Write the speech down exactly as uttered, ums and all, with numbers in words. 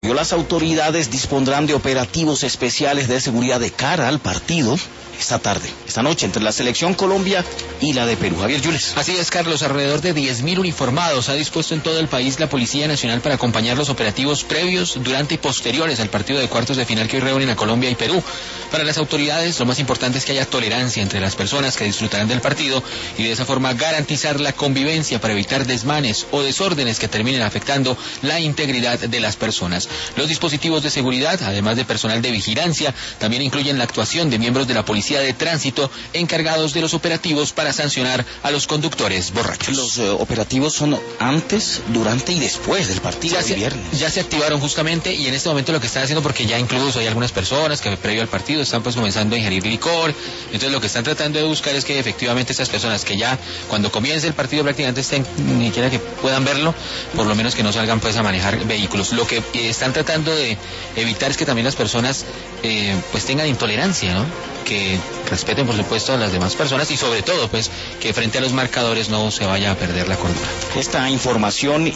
Cambio, las autoridades dispondrán de operativos especiales de seguridad de cara al partido esta tarde, esta noche, entre la Selección Colombia y la de Perú. Javier Yules. Así es, Carlos, alrededor de diez mil uniformados ha dispuesto en todo el país la Policía Nacional para acompañar los operativos previos, durante y posteriores al partido de cuartos de final que hoy reúnen a Colombia y Perú. Para las autoridades, lo más importante es que haya tolerancia entre las personas que disfrutarán del partido y de esa forma garantizar la convivencia para evitar desmanes o desórdenes que terminen afectando la integridad de las personas. Los dispositivos de seguridad, además de personal de vigilancia, también incluyen la actuación de miembros de la Policía de Tránsito encargados de los operativos para sancionar a los conductores borrachos. Los eh, operativos son antes, durante y después del partido ya el se, viernes. Ya se activaron justamente, y en este momento lo que están haciendo, porque ya incluso hay algunas personas que previo al partido están pues comenzando a ingerir licor, entonces lo que están tratando de buscar es que efectivamente estas personas que ya cuando comience el partido prácticamente estén, ni siquiera que puedan verlo, por lo menos que no salgan pues a manejar vehículos. Lo que eh, están tratando de evitar es que también las personas eh, pues tengan intolerancia, ¿no? Que respeten por supuesto a las demás personas y sobre todo pues que frente a los marcadores no se vaya a perder la cordura. Esta información